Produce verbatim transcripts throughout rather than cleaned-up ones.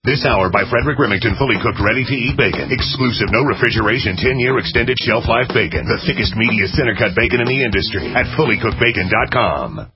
This hour by Frederick Remington, fully cooked, ready-to-eat bacon. Exclusive, no refrigeration, ten-year extended shelf life bacon. The thickest, meatiest, center-cut bacon in the industry at fully cooked bacon dot com.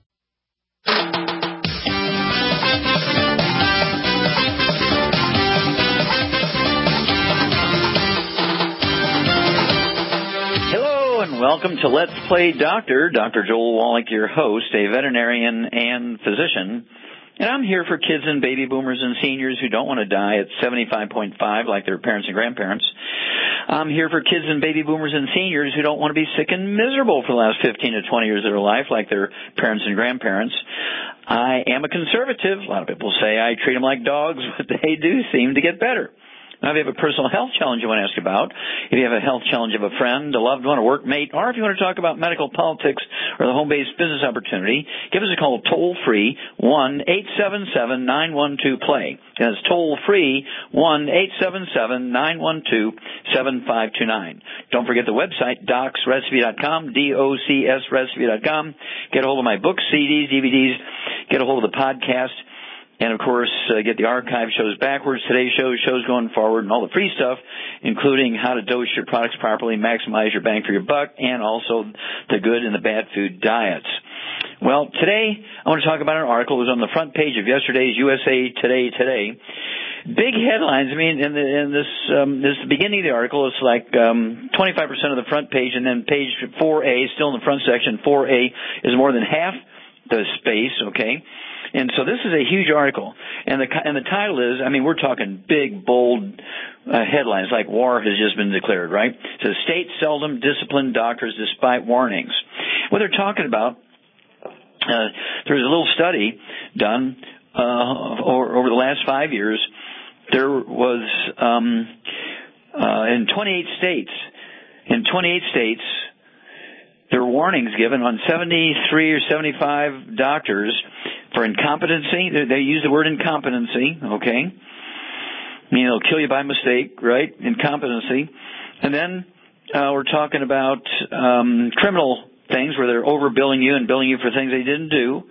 Welcome to Let's Play Doctor. Doctor Joel Wallach, your host, a veterinarian and physician. And I'm here for kids and baby boomers and seniors who don't want to die at seventy-five point five like their parents and grandparents. I'm here for kids and baby boomers and seniors who don't want to be sick and miserable for the last fifteen to twenty years of their life like their parents and grandparents. I am a conservative. A lot of people say I treat them like dogs, but they do seem to get better. Now, if you have a personal health challenge you want to ask about, if you have a health challenge of a friend, a loved one, a workmate, or if you want to talk about medical politics or the home-based business opportunity, give us a call toll-free, one eight seven seven, nine one two, play. That's toll-free, one eight seven seven, nine one two, seven five two nine. Don't forget the website, docs recipe dot com, D O C S recipe dot com. Get a hold of my books, C Ds, D V Ds. Get a hold of the podcast. And, of course, uh, get the archive shows backwards, today's shows, shows going forward, and all the free stuff, including how to dose your products properly, maximize your bang for your buck, and also the good and the bad food diets. Well, today I want to talk about an article that was on the front page of yesterday's U S A Today Today. Big headlines. I mean, in, the, in this um, this beginning of the article, it's like um, twenty-five percent of the front page, and then page four A, still in the front section, four A is more than half the space, okay? And so this is a huge article, and the and the title is, I mean, we're talking big, bold uh, headlines like war has just been declared, right? It says, states seldom discipline doctors despite warnings. What they're talking about, uh, there's a little study done uh, over, over the last five years. There was, um, uh, in twenty-eight states, in twenty-eight states, there were warnings given on seventy-three or seventy-five doctors for incompetency. They use the word incompetency, okay? I mean, it'll kill you by mistake, right? Incompetency. And then uh, we're talking about um, criminal things where they're overbilling you and billing you for things they didn't do.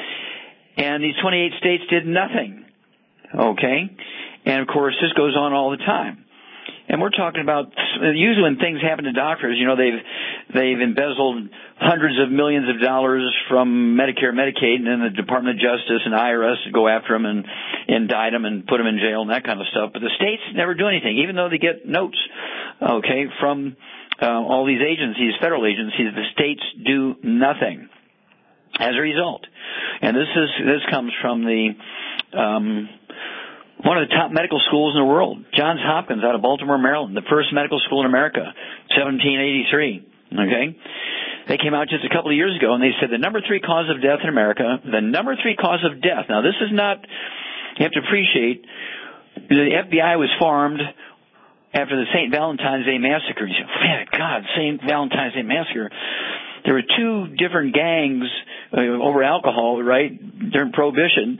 And these twenty-eight states did nothing, okay? And, of course, this goes on all the time. And we're talking about, usually when things happen to doctors, you know, they've they've embezzled hundreds of millions of dollars from Medicare, Medicaid, and then the Department of Justice and I R S go after them and indict them and put them in jail and that kind of stuff. But the states never do anything, even though they get notes, okay, from uh, all these agencies, federal agencies. The states do nothing as a result. And this is this comes from the um, one of the top medical schools in the world, Johns Hopkins out of Baltimore, Maryland, the first medical school in America, seventeen eighty-three, okay? They came out just a couple of years ago, and they said the number three cause of death in America, the number three cause of death. Now, this is not, you have to appreciate, the F B I was formed after the Saint Valentine's Day Massacre. You say, man, God, Saint Valentine's Day Massacre. There were two different gangs uh, over alcohol, right, during Prohibition.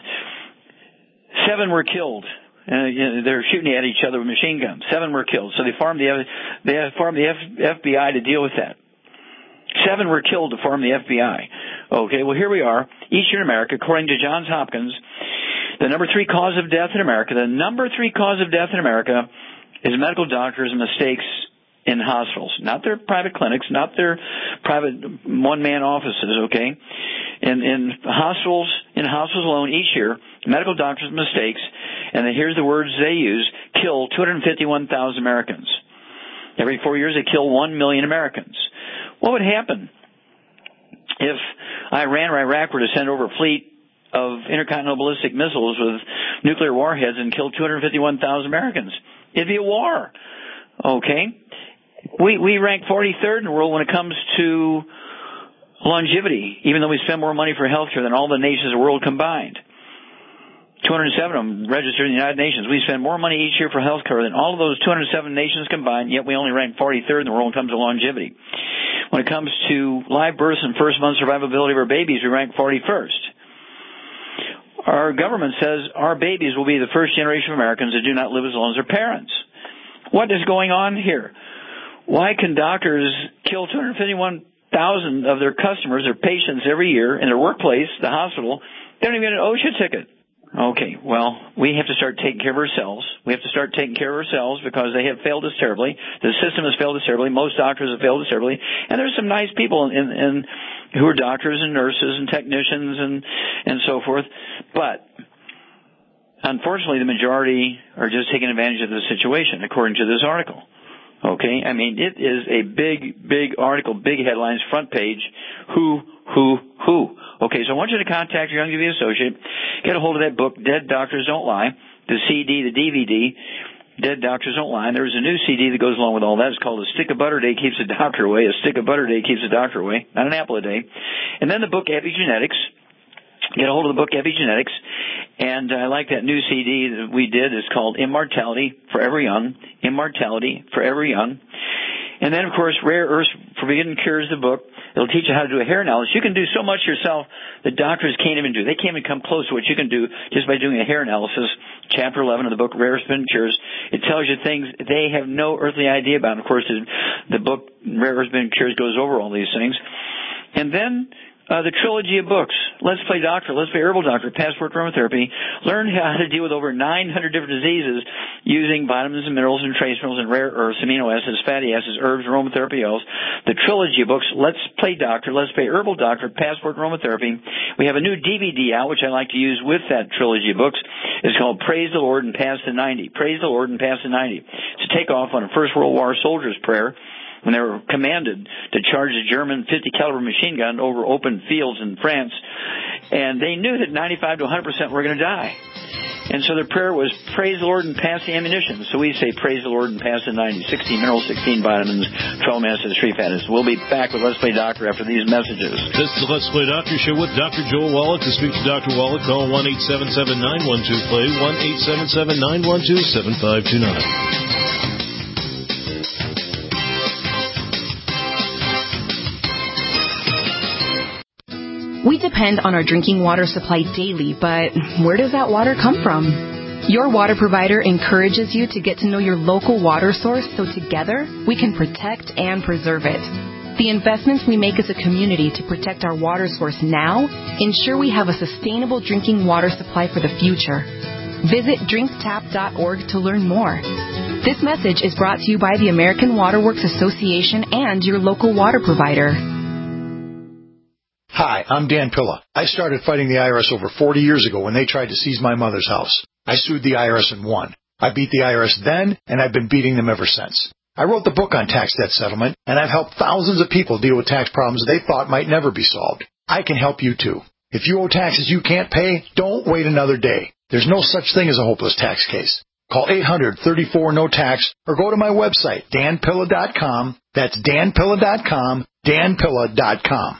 Seven were killed. Uh, you know, they're shooting at each other with machine guns. Seven were killed. So they formed the they formed the F, FBI to deal with that. Seven were killed to form the F B I. Okay, well here we are. Each year in America, according to Johns Hopkins, the number three cause of death in America, the number three cause of death in America is medical doctors' mistakes in hospitals, not their private clinics, not their private one-man offices, okay? In, in hospitals, in hospitals alone each year, medical doctors' mistakes, and then here's the words they use, kill two hundred fifty-one thousand Americans. Every four years they kill one million Americans. What would happen if Iran or Iraq were to send over a fleet of intercontinental ballistic missiles with nuclear warheads and kill two hundred fifty-one thousand Americans? It'd be a war, okay? We we rank forty-third in the world when it comes to longevity, even though we spend more money for health care than all the nations of the world combined. two hundred seven of them registered in the United Nations. We spend more money each year for health care than all of those two hundred seven nations combined, yet we only rank forty-third in the world when it comes to longevity. When it comes to live births and first-month survivability of our babies, we rank forty-first. Our government says our babies will be the first generation of Americans that do not live as long as their parents. What is going on here? Why can doctors kill two hundred fifty-one thousand of their customers, their patients, every year in their workplace, the hospital? They don't even get an OSHA ticket. Okay, well, we have to start taking care of ourselves. We have to start taking care of ourselves because they have failed us terribly. The system has failed us terribly. Most doctors have failed us terribly. And there's some nice people in, in who are doctors and nurses and technicians and, and so forth. But unfortunately, the majority are just taking advantage of the situation, according to this article. Okay, I mean, it is a big, big article, big headlines, front page. Who, who, who? Okay, so I want you to contact your Youngevity associate, get a hold of that book, Dead Doctors Don't Lie, the C D, the D V D, Dead Doctors Don't Lie. And there's a new C D that goes along with all that. It's called A Stick of Butter a Day Keeps the Doctor Away. A Stick of Butter a Day Keeps the Doctor Away, not an apple a day. And then the book Epigenetics. Get a hold of the book Epigenetics. And I like that new C D that we did. It's called Immortality Forever Young. Immortality Forever Young. And then, of course, Rare Earths Forbidden Cures, the book. It'll teach you how to do a hair analysis. You can do so much yourself that doctors can't even do. They can't even come close to what you can do just by doing a hair analysis. Chapter eleven of the book, Rare Earths Forbidden Cures. It tells you things they have no earthly idea about. And, of course, the, the book, Rare Earths Forbidden Cures, goes over all these things. And then Uh, the trilogy of books, Let's Play Doctor, Let's Play Herbal Doctor, Passport Aromatherapy. Learn how to deal with over nine hundred different diseases using vitamins and minerals and trace minerals and rare earths, amino acids, fatty acids, herbs, aromatherapy oils. The trilogy of books, Let's Play Doctor, Let's Play Herbal Doctor, Passport Aromatherapy. We have a new D V D out, which I like to use with that trilogy of books. It's called Praise the Lord and Pass the ninety. Praise the Lord and Pass the ninety. To take off on a First World War soldier's prayer, when they were commanded to charge a German fifty caliber machine gun over open fields in France. And they knew that ninety-five to one hundred percent were going to die. And so their prayer was, praise the Lord and pass the ammunition. So we say, praise the Lord and pass the ninety. sixteen minerals, sixteen vitamins, twelve acids, three fat acids. We'll be back with Let's Play Doctor after these messages. This is the Let's Play Doctor show with Doctor Joel Wallach. To speak to Doctor Wallach, call one eight seven seven, nine one two, play, one eight seven seven, nine one two, seven five two nine. We depend on our drinking water supply daily, but where does that water come from? Your water provider encourages you to get to know your local water source so together we can protect and preserve it. The investments we make as a community to protect our water source now ensure we have a sustainable drinking water supply for the future. Visit drink tap dot org to learn more. This message is brought to you by the American Water Works Association and your local water provider. Hi, I'm Dan Pilla. I started fighting the I R S over forty years ago when they tried to seize my mother's house. I sued the I R S and won. I beat the I R S then, and I've been beating them ever since. I wrote the book on tax debt settlement, and I've helped thousands of people deal with tax problems they thought might never be solved. I can help you too. If you owe taxes you can't pay, don't wait another day. There's no such thing as a hopeless tax case. Call eight hundred, thirty-four, no tax or go to my website, dan pilla dot com. That's dan pilla dot com, dan pilla dot com.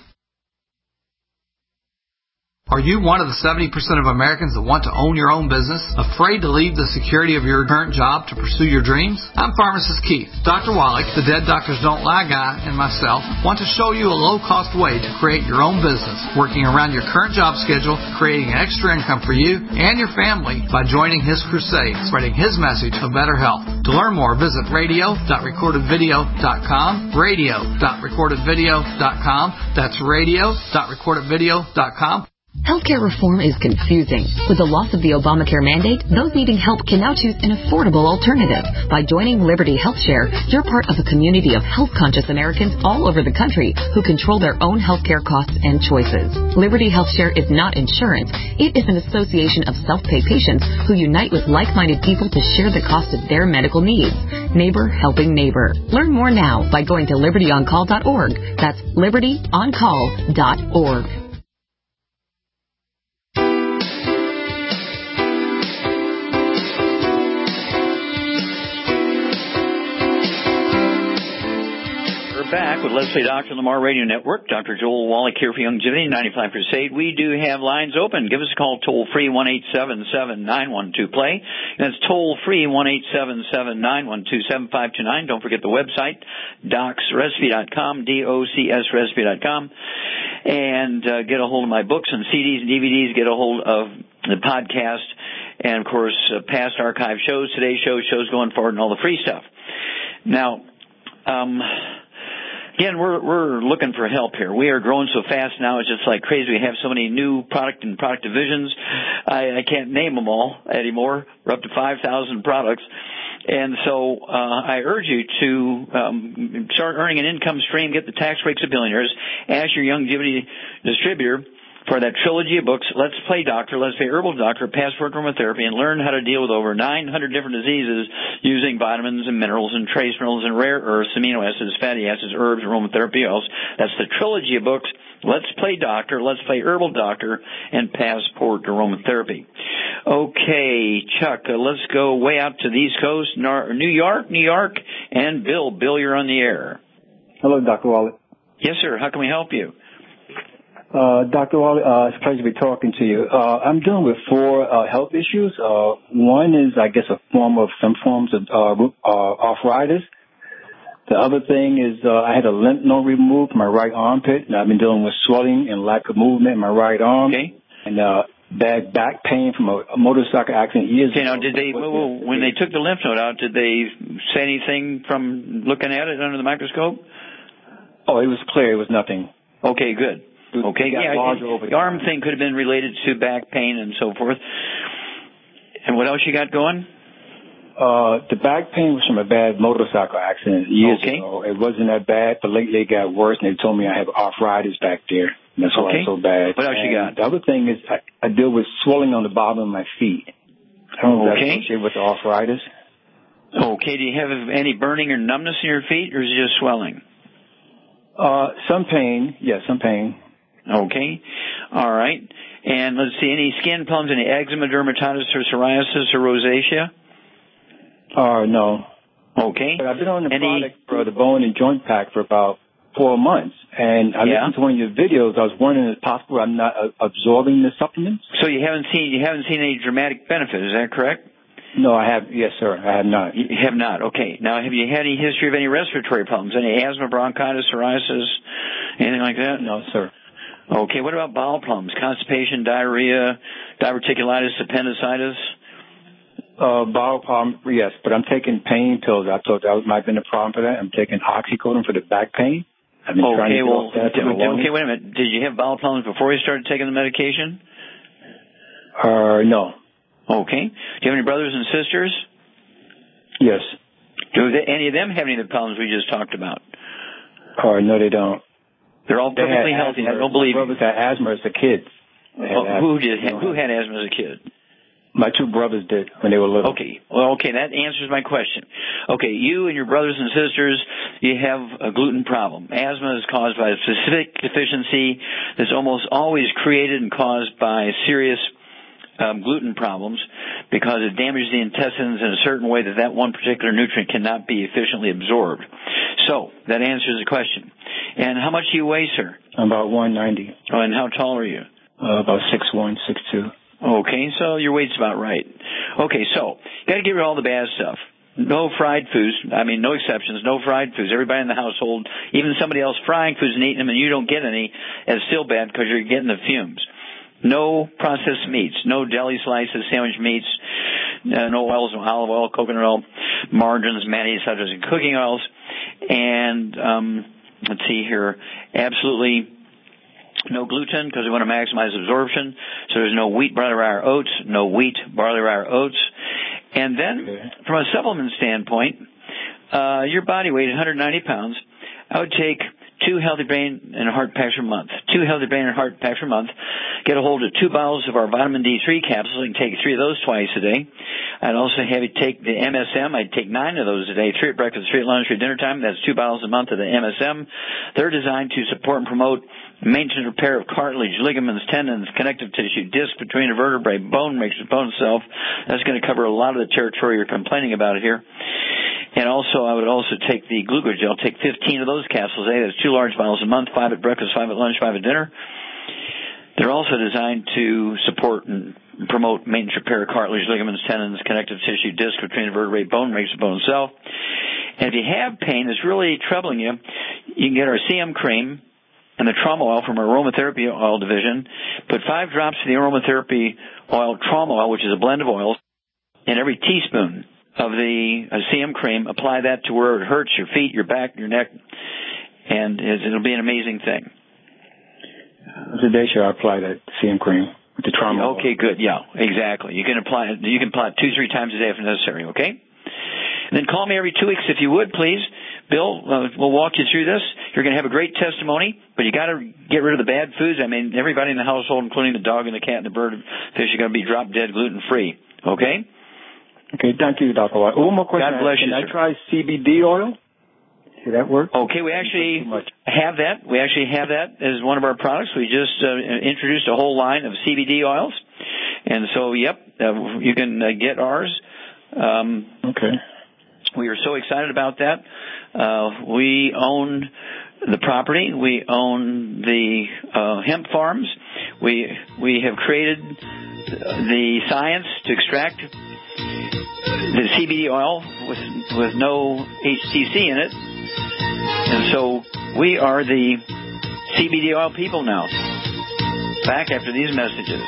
Are you one of the seventy percent of Americans that want to own your own business, afraid to leave the security of your current job to pursue your dreams? I'm Pharmacist Keith. Doctor Wallach, the Dead Doctors Don't Lie guy, and myself want to show you a low-cost way to create your own business, working around your current job schedule, creating extra income for you and your family by joining his crusade, spreading his message of better health. To learn more, visit radio dot recorded video dot com, radio dot recorded video dot com. That's radio dot recorded video dot com. Healthcare reform is confusing. With the loss of the Obamacare mandate, those needing help can now choose an affordable alternative. By joining Liberty HealthShare, you're part of a community of health-conscious Americans all over the country who control their own healthcare costs and choices. Liberty HealthShare is not insurance. It is an association of self-pay patients who unite with like-minded people to share the cost of their medical needs. Neighbor helping neighbor. Learn more now by going to liberty on call dot org. That's liberty on call dot org. Back with Let's Play Doctor on the Mar Radio Network. Doctor Joel Wallach here for Youngevity ninety-five Crusade. We do have lines open. Give us a call toll free one eight seven seven, nine one two, play. That's toll free one eight seven seven, nine one two, seven five two nine. Don't forget the website, docs recipe dot com, D O C S recipe dot com. And uh, get a hold of my books and C Ds and D V Ds. Get a hold of the podcast. And, of course, uh, past archive shows, today's show, shows going forward, and all the free stuff. Now, um... Again, we're we're looking for help here. We are growing so fast now; it's just like crazy. We have so many new product and product divisions. I, I can't name them all anymore. We're up to five thousand products, and so uh, I urge you to um, start earning an income stream. Get the tax breaks of billionaires. Ask your Youngevity distributor for that trilogy of books, Let's Play Doctor, Let's Play Herbal Doctor, Passport Aromatherapy, and learn how to deal with over nine hundred different diseases using vitamins and minerals and trace minerals and rare earths, amino acids, fatty acids, herbs, aromatherapy oils. That's the trilogy of books, Let's Play Doctor, Let's Play Herbal Doctor, and Passport Aromatherapy. Okay, Chuck, uh, let's go way out to the East Coast, New York, New York, and Bill. Bill, you're on the air. Hello, Doctor Wallach. Yes, sir. How can we help you? Uh, Doctor Wallach, uh, it's a pleasure to be talking to you. Uh, I'm dealing with four uh, health issues. Uh, one is, I guess, a form of some forms of uh, uh, arthritis. The other thing is uh, I had a lymph node removed from my right armpit, and I've been dealing with swelling and lack of movement in my right arm. Okay. And uh, bad back pain from a, a motorcycle accident years okay, ago. Okay, now, did they, well, when they took the lymph node out, did they say anything from looking at it under the microscope? Oh, it was clear. It was nothing. Okay, good. Okay, yeah, the arm thing could have been related to back pain and so forth. And what else you got going? Uh, the back pain was from a bad motorcycle accident years okay. ago. It wasn't that bad, but lately it got worse, and they told me I have arthritis back there. And that's why okay. it's so bad. What else and you got? The other thing is I, I deal with swelling on the bottom of my feet. I don't know if okay. that's associated with the arthritis. Okay, do you have any burning or numbness in your feet, or is it just swelling? Uh, some pain, yeah, some pain. Okay. All right. And let's see, any skin problems, any eczema, dermatitis, or psoriasis, or rosacea? Uh, no. Okay. But I've been on the any... product for the bone and joint pack for about four months. And I yeah. listened to one of your videos. I was wondering if it's possible I'm not uh, absorbing the supplements. So you haven't seen you haven't seen any dramatic benefit, is that correct? No, I have. Yes, sir. I have not. You have not. Okay. Now, have you had any history of any respiratory problems? Any asthma, bronchitis, psoriasis, anything like that? No, sir. Okay. What about bowel problems? Constipation, diarrhea, diverticulitis, appendicitis? Uh, bowel problem, yes, but I'm taking pain pills. I thought that might have been a problem for that. I'm taking oxycodone for the back pain. I've been okay, trying to well, that okay, wait a minute. Did you have bowel problems before you started taking the medication? Uh, no. Okay. Do you have any brothers and sisters? Yes. Do they, any of them have any of the problems we just talked about? Uh, no, they don't. They're all perfectly they healthy. Asthma. I don't believe My brothers had asthma as a kid. Oh, who did? Who had asthma as a kid? My two brothers did when they were little. Okay. Well, okay, that answers my question. Okay, you and your brothers and sisters, you have a gluten problem. Asthma is caused by a specific deficiency that's almost always created and caused by serious um, gluten problems because it damages the intestines in a certain way that that one particular nutrient cannot be efficiently absorbed. So, that answers the question. And how much do you weigh, sir? About one ninety. Oh, and how tall are you? Uh, about six one, six two. Okay, so your weight's about right. Okay, so you got to get rid of all the bad stuff. No fried foods. I mean, no exceptions. No fried foods. Everybody in the household, even somebody else frying foods and eating them, and you don't get any, is still bad because you're getting the fumes. No processed meats. No deli slices, sandwich meats. Uh, no oils, olive oil, coconut oil, margarines, mayonnaise, such as cooking oils. And um, let's see here. Absolutely. No gluten because we want to maximize absorption. So there's no wheat, barley, rye, or oats. No wheat, barley, rye, or oats. And then from a supplement standpoint, uh, your body weight is one hundred ninety pounds. I would take two healthy brain and heart packs per month. Two healthy brain and heart packs per month. Get a hold of two bottles of our vitamin D three capsules. You can take three of those twice a day. I'd also have you take the M S M. I'd take nine of those a day. Three at breakfast, three at lunch, three at dinner time. That's two bottles a month of the M S M. They're designed to support and promote maintenance and repair of cartilage, ligaments, tendons, connective tissue, disc between the vertebrae, bone makes the bone itself. That's going to cover a lot of the territory you're complaining about here. And also, I would also take the glucogel. Take fifteen of those capsules a day. That's two large bottles a month, five at breakfast, five at lunch, five at dinner. They're also designed to support and promote maintenance, repair of cartilage, ligaments, tendons, connective tissue, disc between the vertebrae, bone makes the bone itself. And if you have pain that's really troubling you, you can get our C M cream and the trauma oil from our aromatherapy oil division. Put five drops of the aromatherapy oil trauma oil, which is a blend of oils, in every teaspoon of the uh, C M cream. Apply that to where it hurts, your feet, your back, your neck. and it'll be an amazing thing. Today, should I apply that C M cream with the trauma? Okay, good. Yeah, exactly. You can apply it. You can apply it two, three times a day if necessary. Okay. And then call me every two weeks if you would, please. Bill, uh, we'll walk you through this. You're going to have a great testimony, but you got to get rid of the bad foods. I mean, everybody in the household, including the dog and the cat and the bird and fish, are going to be drop dead gluten free. Okay. Okay. Thank you, Doctor White. One more question. God bless Can you. I sir. try C B D oil? See that work? Okay, we actually have that. We actually have that as one of our products. We just uh, introduced a whole line of C B D oils, and so yep, uh, you can uh, get ours. Um, okay. We are so excited about that. Uh, we own the property. We own the uh, hemp farms. We we have created the science to extract the C B D oil with with no H T C in it. And so we are the C B D oil people now. Back after these messages.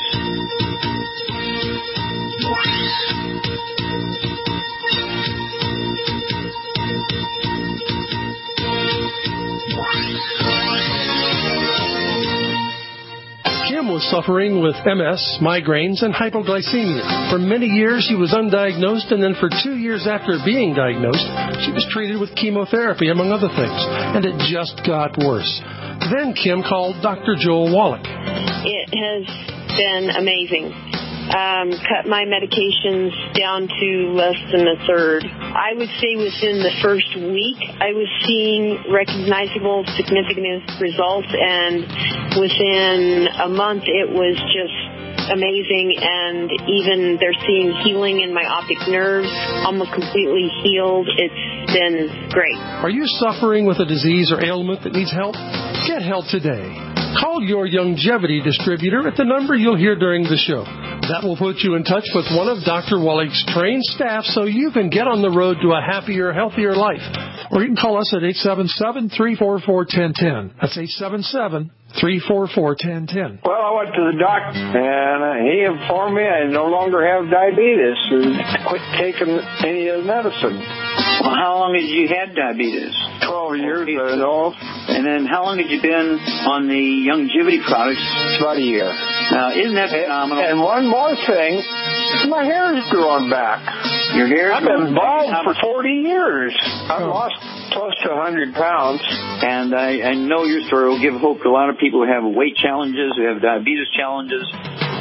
Kim was suffering with M S, migraines, and hypoglycemia. For many years, she was undiagnosed, and then for two years after being diagnosed, she was treated with chemotherapy, among other things, and it just got worse. Then Kim called Doctor Joel Wallach. It has been amazing. Um, cut my medications down to less than a third. I would say within the first week, I was seeing recognizable, significant results, and within a month, it was just amazing, and even they're seeing healing in my optic nerves, almost completely healed. It's been great. Are you suffering with a disease or ailment that needs help? Get help today. Call your Youngevity distributor at the number you'll hear during the show. That will put you in touch with one of Doctor Wallach's trained staff so you can get on the road to a happier, healthier life. Or you can call us at eight seven seven, three four four, one zero one zero. That's eight seven seven, three four four, one zero one zero. Well, I went to the doctor, and uh, he informed me I no longer have diabetes and quit taking any of the medicine. Well, how long had you had diabetes? Twelve years, I know. And then how long had you been on the Youngevity products? About a year. Now, isn't that phenomenal? And one more thing, my hair is growing back. Your hair? I've been bald for forty years. I've oh. lost close to one hundred pounds. And I, I know your story will give hope to a lot of people who have weight challenges, who have diabetes challenges.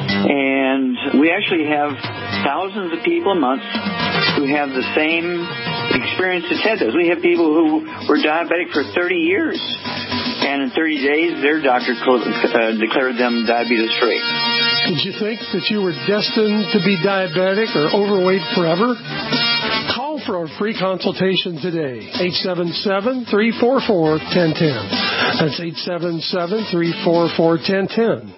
And we actually have thousands of people a month who have the same experience as Ted does. We have people who were diabetic for thirty years. And in thirty days, their doctor uh, declared them diabetes-free. Did you think that you were destined to be diabetic or overweight forever? Call for a free consultation today. eight seven seven, three four four, one zero one zero. That's eight seven seven, three four four, one zero one zero.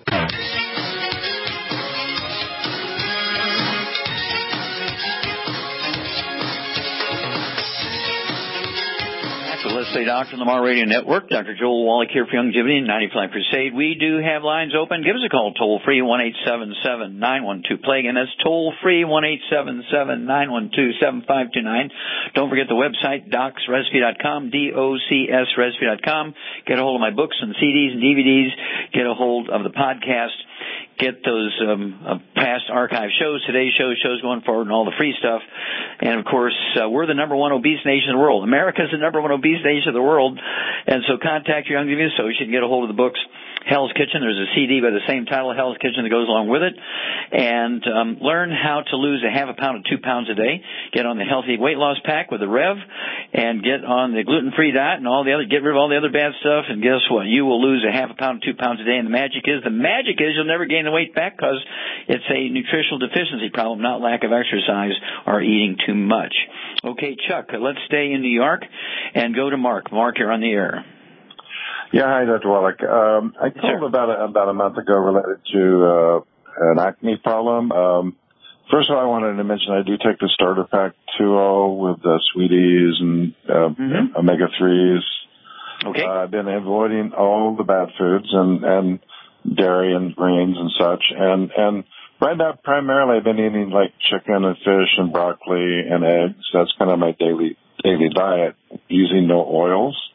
Let's Say Doctor on the Mar Radio Network. Doctor Joel Wallach here for Youngevity and ninety-five Crusade. We do have lines open. Give us a call toll free, one eight seven seven, nine one two, play. Again, that's toll free, one eight seven seven, nine one two, seven five two nine. Don't forget the website, docs recipe dot com, D O C S recipe dot com. Get a hold of my books and C Ds and D V Ds. Get a hold of the podcast. Get those um, uh, past archive shows, today's show, shows going forward, and all the free stuff. And, of course, uh, we're the number one obese nation in the world. America's the number one obese nation in the world. And so contact your Youngevity associate and get a hold of the books. Hell's Kitchen. There's a C D by the same title, Hell's Kitchen, that goes along with it. And um, learn how to lose a half a pound to two pounds a day. Get on the Healthy Weight Loss Pack with the Rev. And get on the gluten-free diet and all the other, get rid of all the other bad stuff. And guess what? You will lose a half a pound to two pounds a day. And the magic is, the magic is you'll never gain the weight back because it's a nutritional deficiency problem, not lack of exercise or eating too much. Okay, Chuck, let's stay in New York and go to Mark. Mark, you're on the air. Yeah, hi, Doctor Wallach. Um, I called about a, about a month ago related to uh, an acne problem. Um, first of all, I wanted to mention I do take the starter pack two oh with uh, sweeties and uh, mm-hmm. omega threes. Okay. Uh, I've been avoiding all the bad foods and, and dairy and grains and such. And, and right now, primarily, I've been eating like chicken and fish and broccoli and eggs. That's kind of my daily daily diet, using no oils.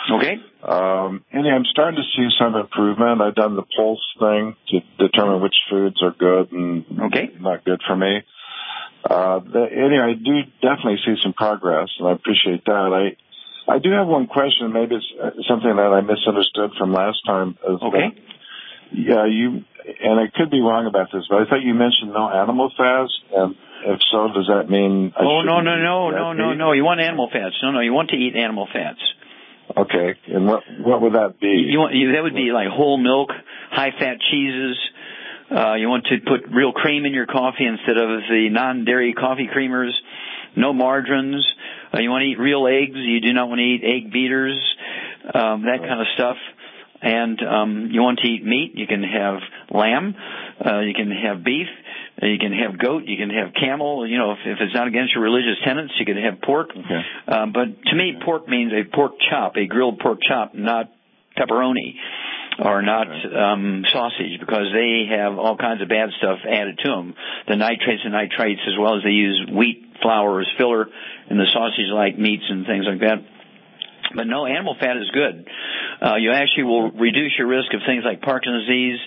Okay. Um, anyway, I'm starting to see some improvement. I've done the pulse thing to determine which foods are good and okay. not good for me. Uh, the, anyway, I do definitely see some progress, and I appreciate that. I I do have one question. Maybe it's something that I misunderstood from last time. Okay. That, yeah, you, and I could be wrong about this, but I thought you mentioned no animal fats, and if so, does that mean I Oh, no, no, eat no, red no, no, meat? no. You want animal fats. No, no, you want to eat animal fats. Okay, and what what would that be? You want you, that would be like whole milk, high-fat cheeses. Uh, you want to put real cream in your coffee instead of the non-dairy coffee creamers. No margarines. Uh, you want to eat real eggs. You do not want to eat egg beaters, um, that kind of stuff. And um, you want to eat meat. You can have lamb. Uh, you can have beef. Uh, you can have goat. You can have camel. You know, if, if it's not against your religious tenets, you can have pork. Okay. Um, but to me, pork means a pork chop, a grilled pork chop, not pepperoni or not um, sausage, because they have all kinds of bad stuff added to them, the nitrates and nitrites, as well as they use wheat flour as filler in the sausage-like meats and things like that. But no, animal fat is good. Uh, you actually will reduce your risk of things like Parkinson's disease,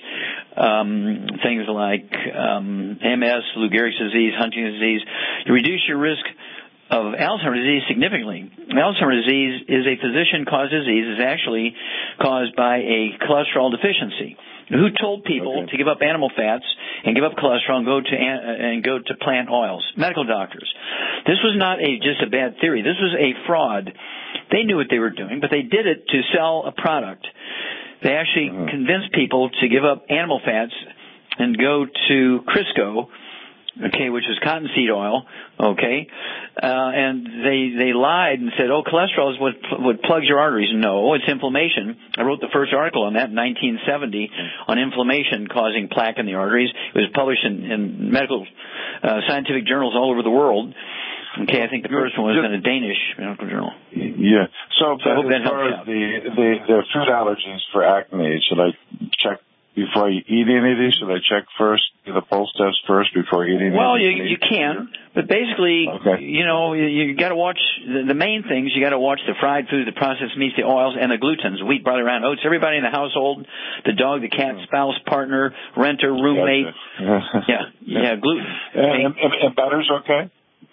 um, things like um, M S, Lou Gehrig's disease, Huntington's disease. You reduce your risk of Alzheimer's disease significantly. Alzheimer's disease is a physician-caused disease. It's actually caused by a cholesterol deficiency. Who told people okay. to give up animal fats and give up cholesterol and go to and go to plant oils? Medical doctors. This was not a just a bad theory. This was a fraud. They knew what they were doing, but they did it to sell a product. They actually mm-hmm. convinced people to give up animal fats and go to Crisco, okay, which is cottonseed oil, okay, uh, and they they lied and said, oh, cholesterol is what what plugs your arteries. No, it's inflammation. I wrote the first article on that in nineteen seventy on inflammation causing plaque in the arteries. It was published in, in medical uh, scientific journals all over the world. Okay, I think the first one was in a Danish medical journal. Yeah. So, so I hope that as far helps as the, the the food allergies for acne, should I check before you eat any of these? Should I check first, do the pulse test first before eating? Well, you you can, but basically, okay. you know, you, you got to watch the, the main things. You got to watch the fried foods, the processed meats, the oils, and the glutens, wheat, barley, rye, oats. Everybody in the household, the dog, the cat, spouse, partner, renter, roommate. Gotcha. yeah, yeah, gluten. And, and, and butter's okay?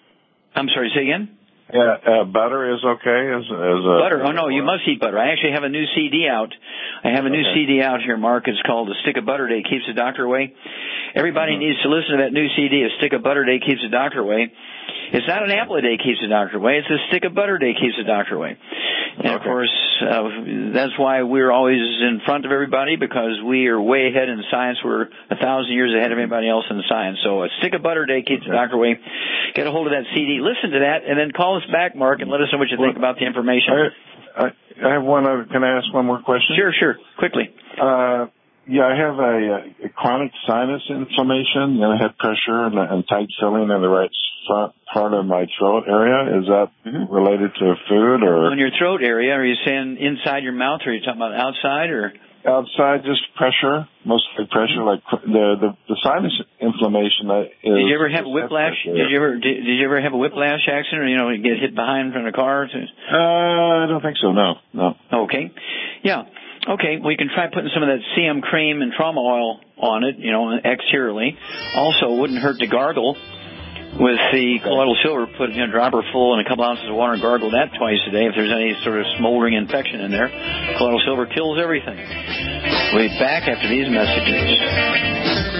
I'm sorry, say again? Yeah, uh, butter is okay as, as a... Butter? Oh, no, you must eat butter. I actually have a new C D out. I have a new okay. C D out here, Mark. It's called A Stick of Butter Day Keeps the Doctor Away. Everybody mm-hmm. needs to listen to that new C D, A Stick of Butter Day Keeps the Doctor Away. It's not an apple a day keeps the doctor away. It's a stick of butter day keeps the doctor away. And, of course, uh, that's why we're always in front of everybody, because we are way ahead in science. We're a thousand years ahead of anybody else in science. So a stick of butter day keeps the doctor away. Get a hold of that C D. Listen to that, and then call us back, Mark, and let us know what you think about the information. I, I, I have one other. Can I ask one more question? Sure, sure. Quickly. Uh, yeah, I have a, a chronic sinus inflammation, and I had pressure and, and tight filling in the right front part of my throat area. Is that mm-hmm. related to food or? On your throat area, are you saying inside your mouth, or are you talking about outside, or? Outside, just pressure, mostly pressure, like the the, the sinus inflammation. That is, did you ever have a whiplash? Did you ever did, did you ever have a whiplash accident, or you know, get hit behind from a car? Uh, I don't think so. No, no. Okay, yeah, okay. Well, you can try putting some of that C M cream and trauma oil on it, you know, exteriorly. Also, it wouldn't hurt to gargle with the colloidal silver. Put in a dropper full and a couple ounces of water and gargle that twice a day if there's any sort of smoldering infection in there. Colloidal silver kills everything. We'll be back after these messages.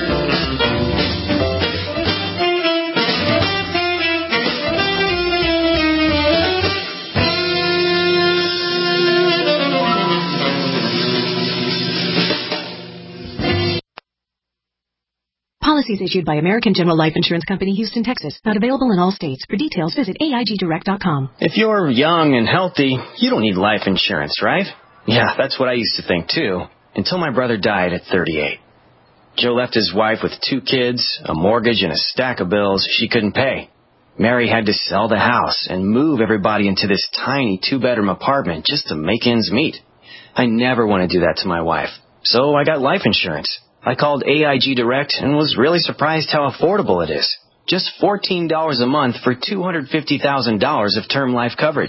Policies issued by American General Life Insurance Company, Houston, Texas. Not available in all states. For details, visit A I G direct dot com. If you're young and healthy, you don't need life insurance, right? Yeah, that's what I used to think, too, until my brother died at thirty-eight. Joe left his wife with two kids, a mortgage, and a stack of bills she couldn't pay. Mary had to sell the house and move everybody into this tiny two-bedroom apartment just to make ends meet. I never want to do that to my wife, so I got life insurance. I called A I G Direct and was really surprised how affordable it is. Just fourteen dollars a month for two hundred fifty thousand dollars of term life coverage.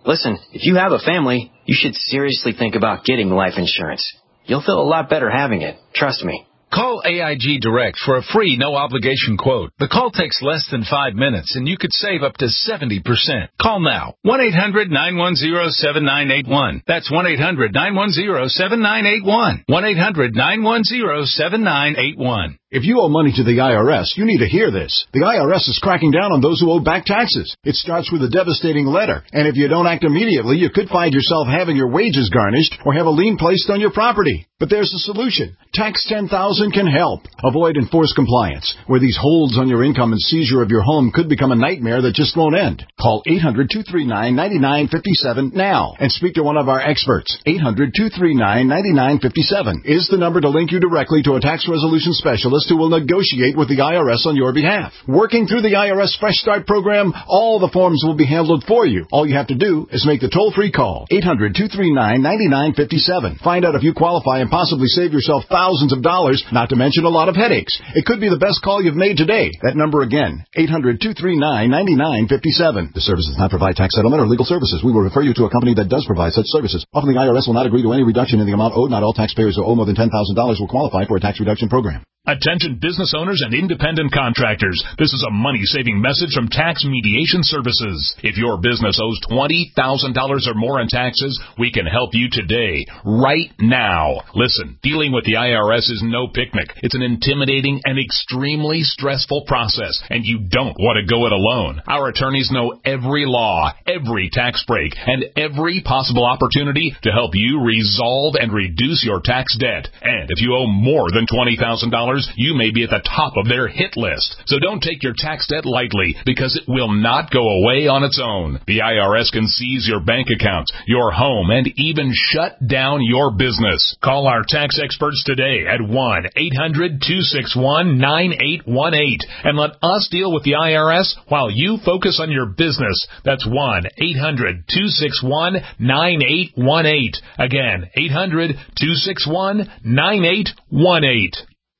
Listen, if you have a family, you should seriously think about getting life insurance. You'll feel a lot better having it. Trust me. Call A I G Direct for a free, no-obligation quote. The call takes less than five minutes, and you could save up to seventy percent. Call now. one eight hundred nine one zero seven nine eight one. That's one eight hundred nine one zero seven nine eight one. one eight hundred nine one zero seven nine eight one. If you owe money to the I R S, you need to hear this. The I R S is cracking down on those who owe back taxes. It starts with a devastating letter, and if you don't act immediately, you could find yourself having your wages garnished or have a lien placed on your property. But there's a solution. Tax ten thousand can help. Avoid enforced compliance, where these holds on your income and seizure of your home could become a nightmare that just won't end. Call eight hundred two three nine nine nine five seven now and speak to one of our experts. eight hundred two three nine nine nine five seven is the number to link you directly to a tax resolution specialist who will negotiate with the I R S on your behalf. Working through the I R S Fresh Start program, all the forms will be handled for you. All you have to do is make the toll-free call. eight hundred two three nine nine nine five seven. Find out if you qualify and possibly save yourself thousands of dollars, not to mention a lot of headaches. It could be the best call you've made today. That number again, eight hundred two three nine nine nine five seven. The service does not provide tax settlement or legal services. We will refer you to a company that does provide such services. Often the I R S will not agree to any reduction in the amount owed. Not all taxpayers who owe more than ten thousand dollars will qualify for a tax reduction program. Attention business owners and independent contractors. This is a money-saving message from Tax Mediation Services. If your business owes twenty thousand dollars or more in taxes, we can help you today, right now. Listen, dealing with the I R S is no picnic. It's an intimidating and extremely stressful process, and you don't want to go it alone. Our attorneys know every law, every tax break, and every possible opportunity to help you resolve and reduce your tax debt. And if you owe more than twenty thousand dollars, you may be at the top of their hit list. So don't take your tax debt lightly, because it will not go away on its own. The I R S can seize your bank accounts, your home, and even shut down your business. Call our tax experts today at one eight hundred two six one nine eight one eight and let us deal with the I R S while you focus on your business. That's one eight hundred two six one nine eight one eight. Again, eight hundred two six one nine eight one eight.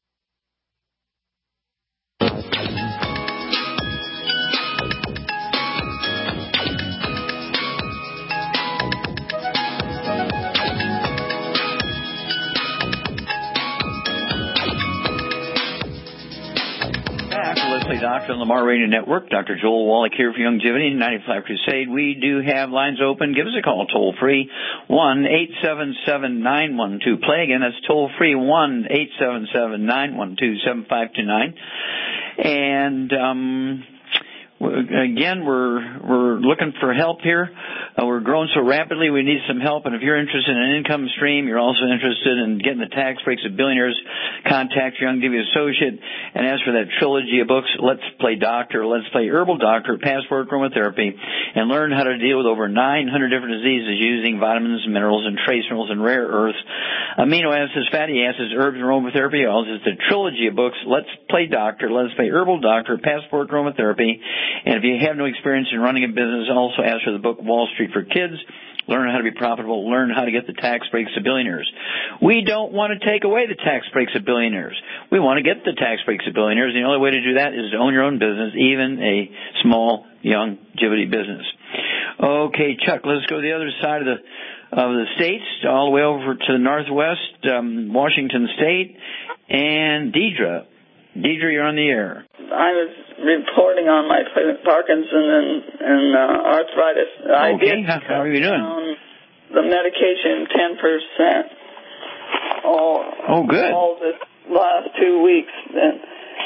Doctor on the Lamar Radio Network. Doctor Joel Wallach here for Longevity ninety-five Crusade. We do have lines open. Give us a call toll free, one eight seven seven nine one two play. Again, that's toll free, one eight seven seven nine one two seven five two nine. And um again, we're we're looking for help here. Uh, we're growing so rapidly, we need some help. And if you're interested in an income stream, you're also interested in getting the tax breaks of billionaires, contact your Youngevity associate. And as for that trilogy of books, Let's Play Doctor, Let's Play Herbal Doctor, Passport Aromatherapy, and learn how to deal with over nine hundred different diseases using vitamins, minerals, and trace minerals and rare earths, amino acids, fatty acids, herbs, and aromatherapy oils. It's the trilogy of books, Let's Play Doctor, Let's Play Herbal Doctor, Passport Aromatherapy. And if you have no experience in running a business, also ask for the book Wall Street for Kids. Learn how to be profitable. Learn how to get the tax breaks of billionaires. We don't want to take away the tax breaks of billionaires. We want to get the tax breaks of billionaires. The only way to do that is to own your own business, even a small, young, Longevity business. Okay, Chuck, let's go to the other side of the of the states, all the way over to the northwest, um, Washington State, and Deidre. Deidre, you're on the air. I was reporting on my Parkinson and, and uh, arthritis. I okay, did how, how are you doing? Um, the medication ten percent. All, oh, good. All this last two weeks. And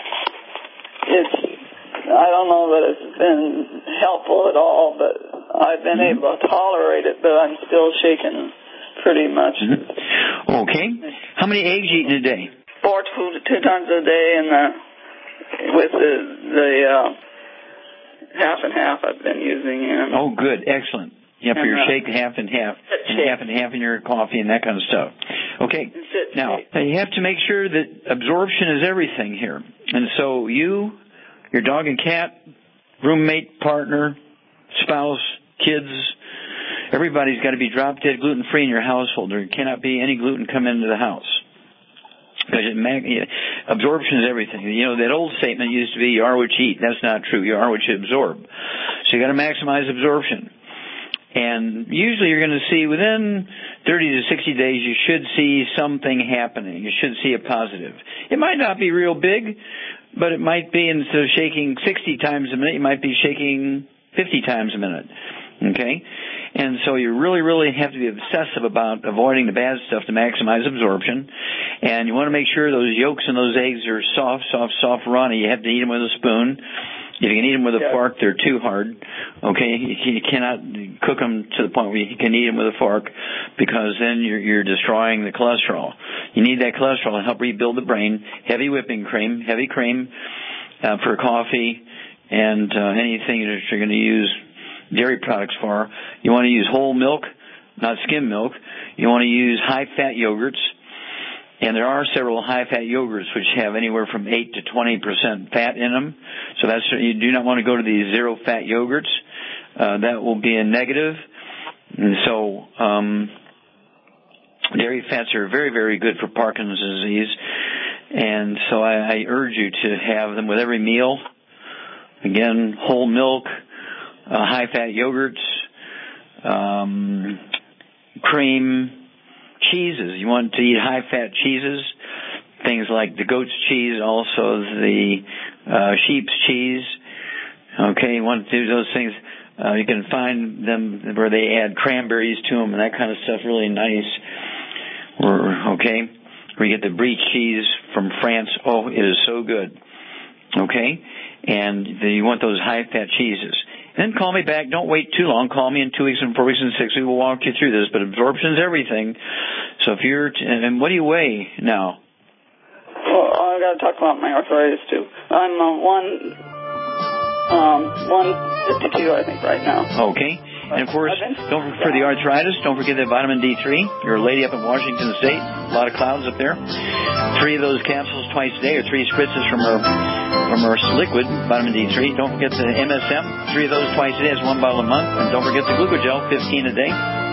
it's, I don't know that it's been helpful at all, but I've been mm-hmm. able to tolerate it, but I'm still shaking pretty much. Mm-hmm. Okay. How many eggs you eat in a day? Four two, two times a day, and uh, with the the uh, half and half I've been using. And, oh, good, excellent. Yeah, for and, your uh, shake, half and half, and shake. half and half in your coffee and that kind of stuff. Okay, now you have to make sure that absorption is everything here, and so you, your dog and cat, roommate, partner, spouse, kids. Everybody's got to be drop dead gluten free in your household. There cannot be any gluten come into the house. Because absorption is everything. You know, that old statement used to be, you are what you eat. That's not true. You are what you absorb. So you got to maximize absorption. And usually you're going to see within thirty to sixty days, you should see something happening. You should see a positive. It might not be real big, but it might be, instead of shaking sixty times a minute, you might be shaking fifty times a minute. Okay? And so you really, really have to be obsessive about avoiding the bad stuff to maximize absorption. And you want to make sure those yolks and those eggs are soft, soft, soft, runny. You have to eat them with a spoon. If you can eat them with a yeah. fork, they're too hard. Okay? You cannot cook them to the point where you can eat them with a fork, because then you're, you're destroying the cholesterol. You need that cholesterol to help rebuild the brain. Heavy whipping cream, heavy cream uh, for coffee, and uh, anything that you're going to use dairy products for. You want to use whole milk, not skim milk. You want to use high-fat yogurts. And there are several high-fat yogurts which have anywhere from eight to twenty percent fat in them. So that's, you do not want to go to these zero-fat yogurts. Uh, that will be a negative. And so um, dairy fats are very, very good for Parkinson's disease. And so I, I urge you to have them with every meal. Again, whole milk, uh, high-fat yogurts, um, cream, cheeses. You want to eat high-fat cheeses, things like the goat's cheese, also the uh, sheep's cheese. Okay, you want to do those things. Uh, you can find them where they add cranberries to them and that kind of stuff, really nice. Or, okay, where you get the brie cheese from France. Oh, it is so good. Okay, and the, you want those high-fat cheeses. Then call me back. Don't wait too long. Call me in two weeks and four weeks and six weeks. We'll walk you through this. But absorption's everything. So if you're, t- and what do you weigh now? Well, I got to talk about my arthritis too. I'm uh, one, um, one fifty-two, I think, right now. Okay. And of course, don't for the arthritis, don't forget that vitamin D three. You're a lady up in Washington State. A lot of clouds up there. Three of those capsules twice a day, or three spritzes from our from our liquid vitamin D three. Don't forget the M S M. Three of those twice a day. That's one bottle a month. And don't forget the Glucogel, fifteen a day.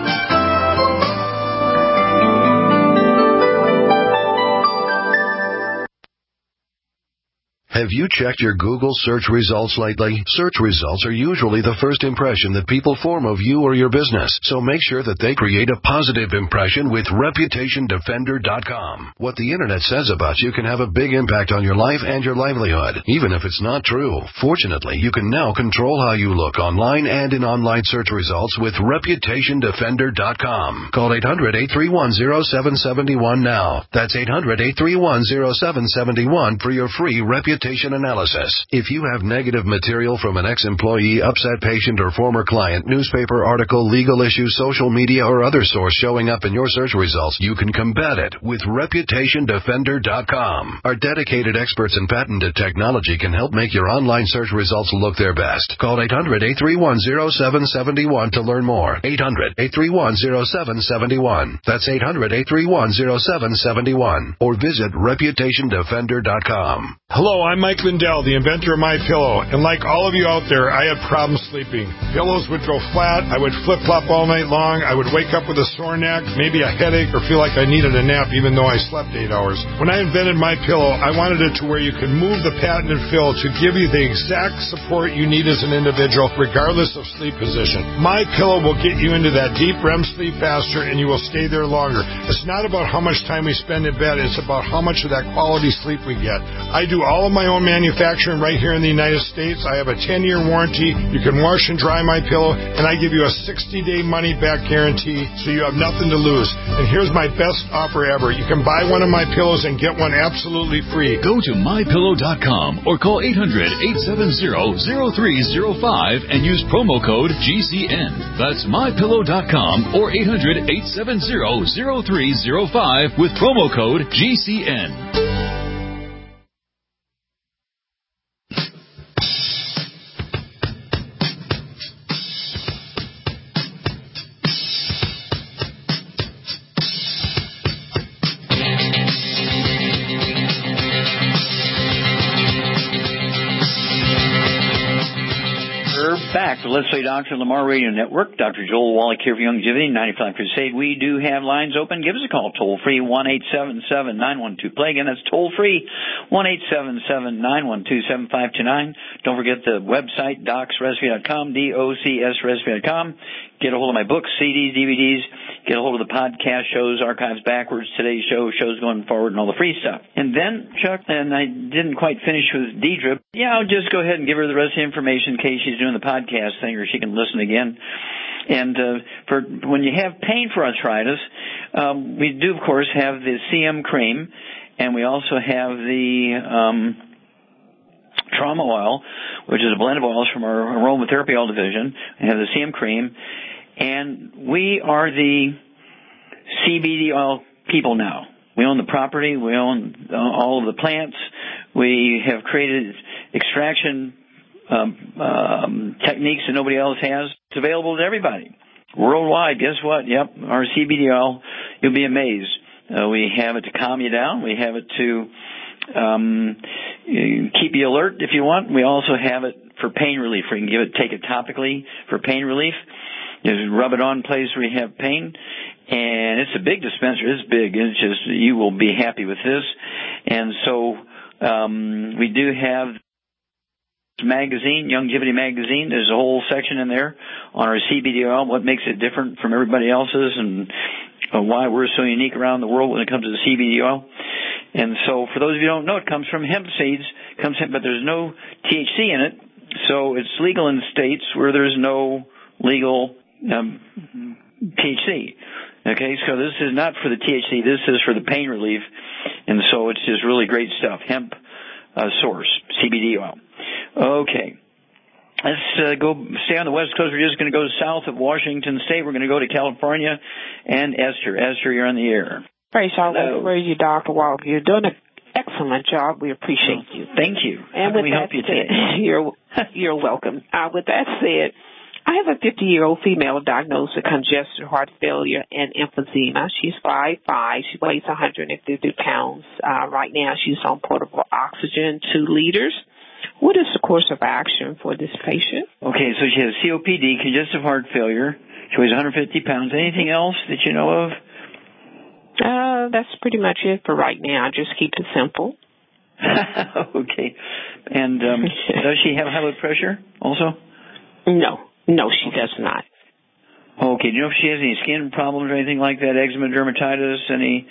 Have you checked your Google search results lately? Search results are usually the first impression that people form of you or your business, so make sure that they create a positive impression with Reputation Defender dot com. What the Internet says about you can have a big impact on your life and your livelihood, even if it's not true. Fortunately, you can now control how you look online and in online search results with Reputation Defender dot com. Call eight hundred, eight three one, zero seven seven one now. That's eight hundred, eight three one, zero seven seven one for your free reputation analysis. If you have negative material from an ex-employee, upset patient, or former client, newspaper article, legal issue, social media, or other source showing up in your search results, you can combat it with Reputation Defender dot com. Our dedicated experts in patented technology can help make your online search results look their best. Call eight hundred, eight three one, zero seven seven one to learn more. eight hundred, eight three one, zero seven seven one. That's eight hundred, eight three one, zero seven seven one. Or visit Reputation Defender dot com. Hello, I'm Mike Lindell, the inventor of MyPillow, and like all of you out there, I had problems sleeping. Pillows would go flat, I would flip-flop all night long, I would wake up with a sore neck, maybe a headache, or feel like I needed a nap even though I slept eight hours. When I invented MyPillow, I wanted it to where you could move the patented fill to give you the exact support you need as an individual, regardless of sleep position. MyPillow will get you into that deep R E M sleep faster, and you will stay there longer. It's not about how much time we spend in bed, it's about how much of that quality sleep we get. I do all of my own manufacturing right here in the United States. I have a ten-year warranty. You can wash and dry my pillow, and I give you a sixty-day money-back guarantee, so you have nothing to lose. And here's my best offer ever. You can buy one of my pillows and get one absolutely free. Go to my pillow dot com or call eight hundred, eight seven zero, zero three zero five and use promo code G C N. That's my pillow dot com or eight hundred, eight seven zero, zero three zero five with promo code G C N. Let's Play Doctor Lamar Radio Network. Doctor Joel Wallach here for Youngevity, ninety-five Crusade. We do have lines open. Give us a call, toll-free, one eight seven seven, nine one two, play. Again, that's toll-free, one eight seven seven, nine one two, seven five two nine. Don't forget the website, docs recipe dot com, D O C S recipe dot com. Get a hold of my books, C Ds, D V Ds. Get a hold of the podcast shows, archives backwards, today's show, shows going forward, and all the free stuff. And then, Chuck, and I didn't quite finish with Deidre. Yeah, I'll just go ahead and give her the rest of the information in case she's doing the podcast thing or she can listen again. And uh, for when you have pain for arthritis, um, we do, of course, have the C M cream, and we also have the um, trauma oil, which is a blend of oils from our aromatherapy oil division. We have the C M cream. And we are the C B D oil people now. We own the property. We own all of the plants. We have created extraction um, um, techniques that nobody else has. It's available to everybody. Worldwide, guess what? Yep, our C B D oil, you'll be amazed. Uh, we have it to calm you down. We have it to um, keep you alert if you want. We also have it for pain relief. We can give it, take it topically for pain relief. Just rub it on place where you have pain, and it's a big dispenser. It's big. It's just, you will be happy with this. And so um, we do have magazine, Youngevity magazine. There's a whole section in there on our C B D oil, what makes it different from everybody else's, and uh, why we're so unique around the world when it comes to the C B D oil. And so for those of you who don't know, it comes from hemp seeds, comes hemp, but there's no T H C in it. So it's legal in states where there's no legal Um, T H C. Okay, so this is not for the T H C. This is for the pain relief, and so it's just really great stuff. Hemp uh, source, C B D oil. Okay, let's uh, go stay on the West Coast. We're just going to go south of Washington State. We're going to go to California, and Esther. Esther, you're on the air. Praise God, where you, Doctor Wallach. You're doing an excellent job. We appreciate you. Thank you. And How with can we that help you said, today? you're you're welcome. Uh, with that said, I have a fifty-year-old female diagnosed with congestive heart failure and emphysema. She's five foot five. She weighs one hundred fifty pounds. Uh, right now, she's on portable oxygen, two liters. What is the course of action for this patient? Okay, so she has C O P D, congestive heart failure. She weighs one hundred fifty pounds. Anything else that you know of? Uh, that's pretty much it for right now. Just keep it simple. Okay. And um, does she have high blood pressure also? No. No, she does not. Okay. Do you know if she has any skin problems or anything like that? Eczema, dermatitis, any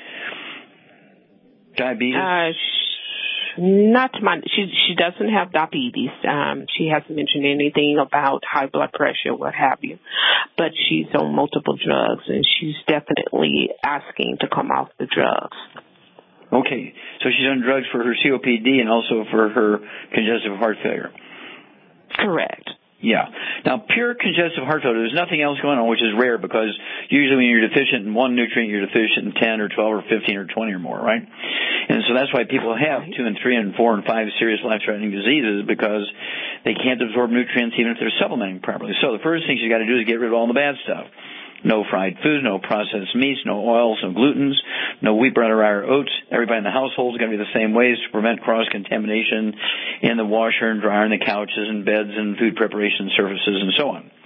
diabetes? Uh, sh- not to my. She she doesn't have diabetes. Um, she hasn't mentioned anything about high blood pressure, what have you. But she's on multiple drugs, and she's definitely asking to come off the drugs. Okay. So she's on drugs for her C O P D and also for her congestive heart failure. Correct. Yeah. Now, pure congestive heart failure, there's nothing else going on, which is rare because usually when you're deficient in one nutrient, you're deficient in ten or twelve or fifteen or twenty or more, right? And so that's why people have two and three and four and five serious life-threatening diseases because they can't absorb nutrients even if they're supplementing properly. So the first thing she's got to do is get rid of all the bad stuff. No fried foods, no processed meats, no oils, no glutens, no wheat, bread, or rye, or oats. Everybody in the household is going to be the same ways to prevent cross-contamination in the washer and dryer and the couches and beds and food preparation surfaces and so on.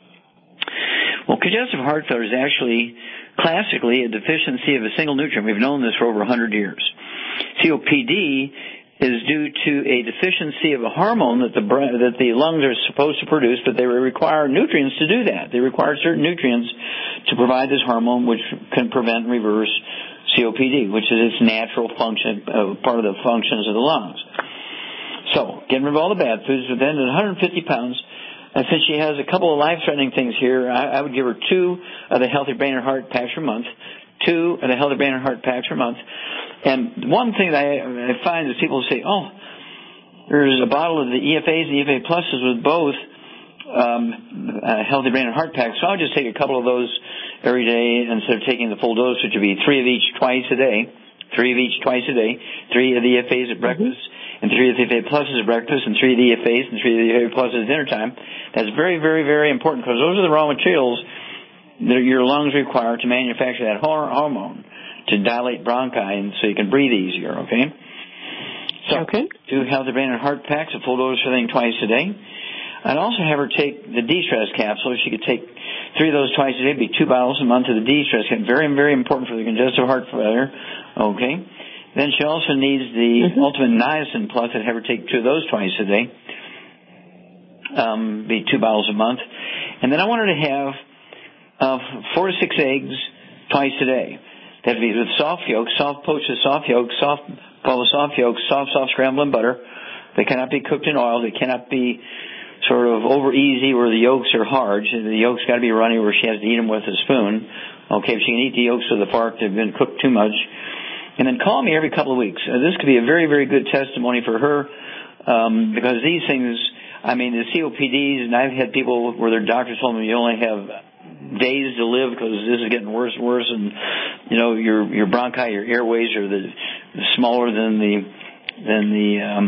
Well, congestive heart failure is actually classically a deficiency of a single nutrient. We've known this for over one hundred years. C O P D is due to a deficiency of a hormone that the that the lungs are supposed to produce, but they require nutrients to do that. They require certain nutrients to provide this hormone, which can prevent and reverse C O P D, which is its natural function, uh, part of the functions of the lungs. So, getting rid of all the bad foods, but then at one hundred fifty pounds, and since she has a couple of life-threatening things here, I, I would give her two of the Healthy Brain and Heart packs per month, two of the Healthy Brain and Heart packs per month. And one thing that I, I find is people say, oh, there's a bottle of the E F As and E F A Pluses with both um, uh, Healthy Brain and Heart packs, so I'll just take a couple of those every day instead of taking the full dose, which would be three of each twice a day, three of each twice a day, three of the E F As at breakfast, mm-hmm. and three of the E F A Pluses at breakfast, and three of the E F As and three of the E F A Pluses at dinner time. That's very, very, very important because those are the raw materials that your lungs require to manufacture that hormone to dilate bronchi and so you can breathe easier, okay? So, okay. two Healthy Brain and Heart packs, a full dose for thing twice a day. I'd also have her take the de-stress capsule. She could take three of those twice a day. It'd be two bottles a month of the de-stress capsule. Very, very important for the congestive heart failure. Okay. Then she also needs the mm-hmm. Ultimate Niacin Plus. I'd have her take two of those twice a day. Um, be two bottles a month. And then I want her to have uh, four to six eggs twice a day. That'd be with soft yolks, soft poached with soft yolks, soft boiled with soft yolks, soft, soft scrambled in butter. They cannot be cooked in oil. They cannot be sort of over easy where the yolks are hard. The yolks got to be runny where she has to eat them with a spoon. Okay, if she can eat the yolks with a fork, they've been cooked too much. And then call me every couple of weeks. Uh, this could be a very, very good testimony for her um, because these things, I mean, the C O P Ds, and I've had people where their doctors told them you only have days to live because this is getting worse and worse, and you know your your bronchi, your airways are the smaller than the than the um,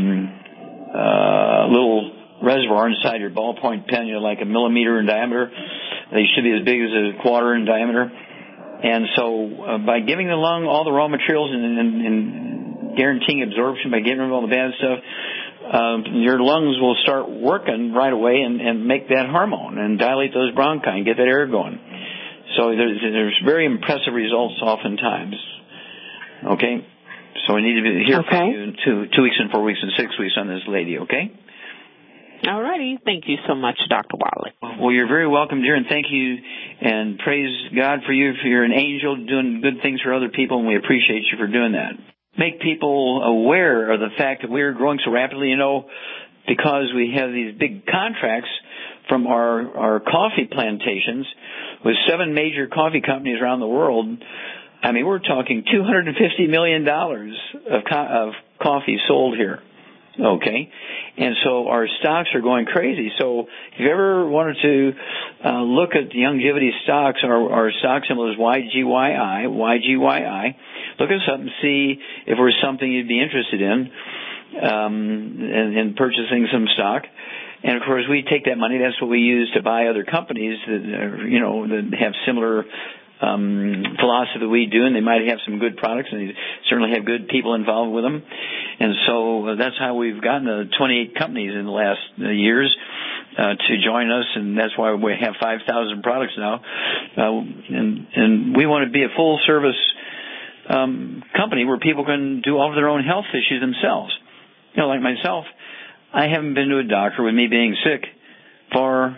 uh, little reservoir inside your ballpoint pen, you know, like a millimeter in diameter. They should be as big as a quarter in diameter. And so uh, by giving the lung all the raw materials and, and, and guaranteeing absorption, by getting rid of all the bad stuff, uh, your lungs will start working right away and, and make that hormone and dilate those bronchi and get that air going. So there's, there's very impressive results oftentimes. Okay? So we need to be here okay. for you in two, two weeks and four weeks and six weeks on this lady, okay? All righty. Thank you so much, Doctor Wallach. Well, you're very welcome, dear, and thank you, and praise God for you, for you're an angel doing good things for other people, and we appreciate you for doing that. Make people aware of the fact that we're growing so rapidly, you know, because we have these big contracts from our, our coffee plantations with seven major coffee companies around the world. I mean, we're talking two hundred fifty million dollars of, co- of coffee sold here. Okay, and so our stocks are going crazy. So if you ever wanted to uh, look at the Youngevity stocks, our, our stock symbol is Y G Y I, Y G Y I. Look us up and see if we're something you'd be interested in, um, in, in purchasing some stock. And of course, we take that money. That's what we use to buy other companies that are, you know, that have similar Um, philosophy that we do, and they might have some good products, and they certainly have good people involved with them. And so uh, that's how we've gotten to twenty-eight companies in the last uh, years uh, to join us, and that's why we have five thousand products now. Uh, and, and we want to be a full-service um, company where people can do all of their own health issues themselves. You know, like myself, I haven't been to a doctor with me being sick for,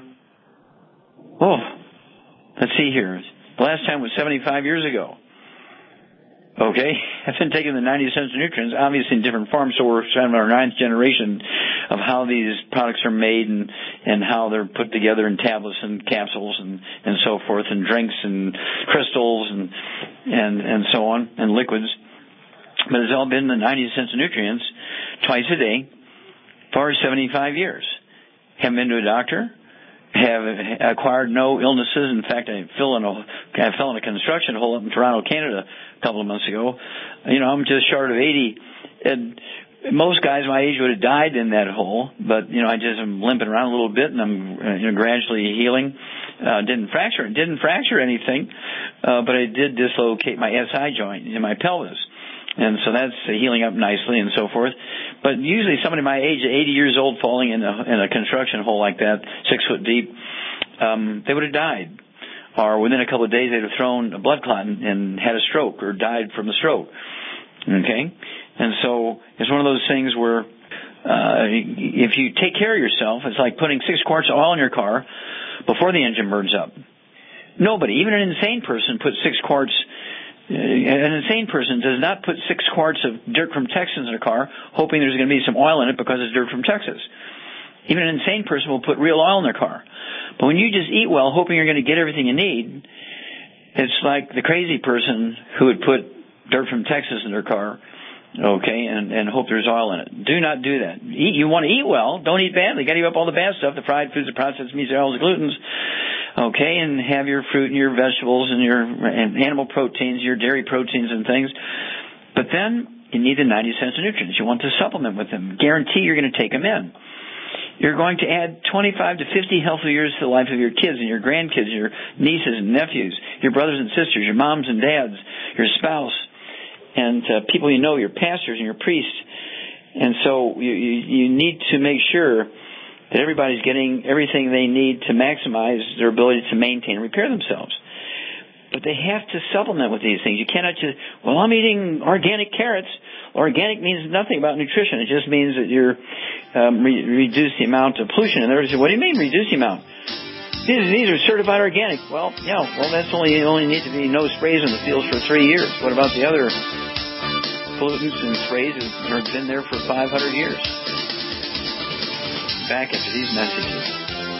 oh, let's see here. The last time was seventy-five years ago. Okay? I've been taking the ninety essential nutrients, obviously in different forms, so we're in our ninth generation of how these products are made and, and how they're put together in tablets and capsules and, and so forth, and drinks and crystals and, and, and so on, and liquids. But it's all been the ninety essential nutrients twice a day for seventy-five years. Haven't been to a doctor. Have acquired no illnesses. In fact, I fell in a I fell in a construction hole up in Toronto, Canada, a couple of months ago. You know, I'm just short of eighty, and most guys my age would have died in that hole. But you know, I just am limping around a little bit, and I'm uh, you know gradually healing. Uh, didn't fracture, didn't fracture anything, uh, but I did dislocate my S I joint in my pelvis. And so that's healing up nicely and so forth. But usually somebody my age, eighty years old, falling in a, in a construction hole like that, six foot deep, um, they would have died. Or within a couple of days, they'd have thrown a blood clot and, and had a stroke or died from a stroke. Okay? And so it's one of those things where uh, if you take care of yourself, it's like putting six quarts of oil in your car before the engine burns up. Nobody, even an insane person, puts six quarts An insane person does not put six quarts of dirt from Texas in a car hoping there's going to be some oil in it because it's dirt from Texas. Even an insane person will put real oil in their car. But when you just eat well hoping you're going to get everything you need, it's like the crazy person who would put dirt from Texas in their car, okay, and, and hope there's oil in it. Do not do that. Eat, you want to eat well. Don't eat badly. You got to give up all the bad stuff, the fried foods, the processed meats, oils, the glutens. Okay, and have your fruit and your vegetables and your and animal proteins, your dairy proteins and things. But then you need the ninety essential nutrients. You want to supplement with them. Guarantee you're going to take them in. You're going to add twenty-five to fifty healthy years to the life of your kids and your grandkids, your nieces and nephews, your brothers and sisters, your moms and dads, your spouse, and uh, people you know, your pastors and your priests. And so you, you, you need to make sure that everybody's getting everything they need to maximize their ability to maintain and repair themselves. But they have to supplement with these things. You cannot just, well, I'm eating organic carrots. Organic means nothing about nutrition. It just means that you're um, re- reduce the amount of pollution. And everybody says, what do you mean reduce the amount? These, these are certified organic. Well, yeah, well, that's only only need to be no sprays in the fields for three years. What about the other pollutants and sprays that have been there for five hundred years? Back into these messages.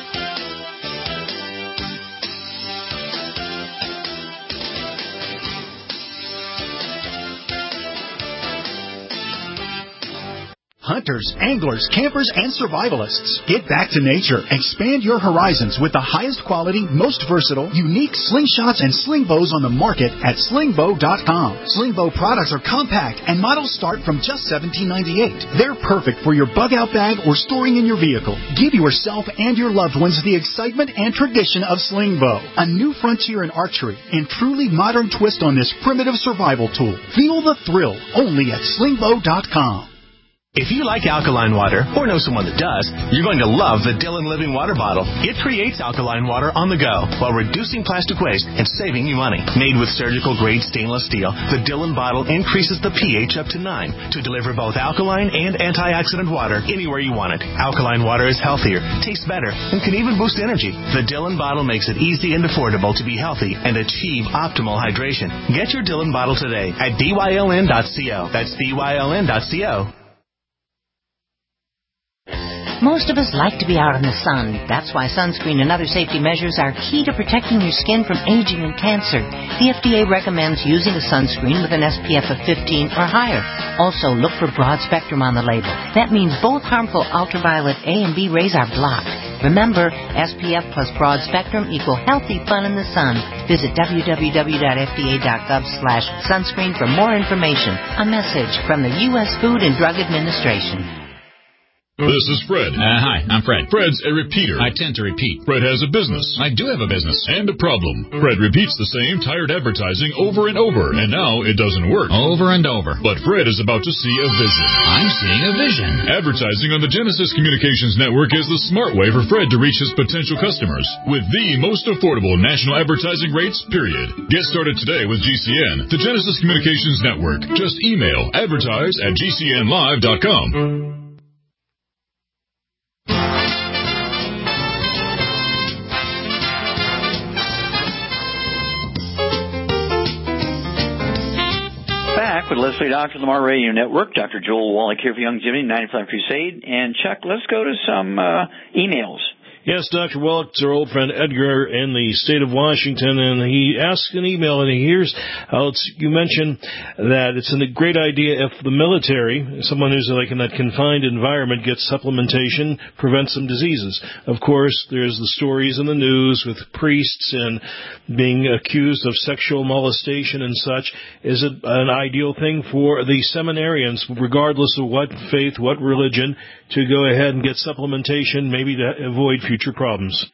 Hunters, anglers, campers, and survivalists. Get back to nature. Expand your horizons with the highest quality, most versatile, unique slingshots and sling bows on the market at sling bow dot com. Sling bow products are compact and models start from just seventeen ninety-eight. They're perfect for your bug-out bag or storing in your vehicle. Give yourself and your loved ones the excitement and tradition of sling bow. A new frontier in archery and truly modern twist on this primitive survival tool. Feel the thrill only at sling bow dot com. If you like alkaline water, or know someone that does, you're going to love the Dillon Living Water Bottle. It creates alkaline water on the go while reducing plastic waste and saving you money. Made with surgical-grade stainless steel, the Dillon bottle increases the pH up to nine to deliver both alkaline and antioxidant water anywhere you want it. Alkaline water is healthier, tastes better, and can even boost energy. The Dillon bottle makes it easy and affordable to be healthy and achieve optimal hydration. Get your Dillon bottle today at D Y L N dot co. That's D Y L N dot co. Most of us like to be out in the sun. That's why sunscreen and other safety measures are key to protecting your skin from aging and cancer. The F D A recommends using a sunscreen with an S P F of fifteen or higher. Also, look for broad spectrum on the label. That means both harmful ultraviolet A and B rays are blocked. Remember, S P F plus broad spectrum equal healthy fun in the sun. Visit w w w dot f d a dot gov slash sunscreen for more information. A message from the U S Food and Drug Administration. This is Fred. Uh, hi, I'm Fred. Fred's a repeater. I tend to repeat. Fred has a business. I do have a business. And a problem. Fred repeats the same tired advertising over and over, and now it doesn't work. Over and over. But Fred is about to see a vision. I'm seeing a vision. Advertising on the Genesis Communications Network is the smart way for Fred to reach his potential customers with the most affordable national advertising rates, period. Get started today with G C N, the Genesis Communications Network. Just email advertise at g c n live dot com. Back with Leslie Doctor Lamar Radio Network. Doctor Joel Wallach here for Youngevity, ninety-five Crusade. And Chuck, let's go to some uh, emails. Yes, Doctor Wallach, it's our old friend Edgar in the state of Washington, and he asks an email, and here's how it's, you mentioned that it's a great idea if the military, someone who's like in that confined environment, gets supplementation, prevents some diseases. Of course, there's the stories in the news with priests and being accused of sexual molestation and such. Is it an ideal thing for the seminarians, regardless of what faith, what religion, to go ahead and get supplementation, maybe to avoid future problems?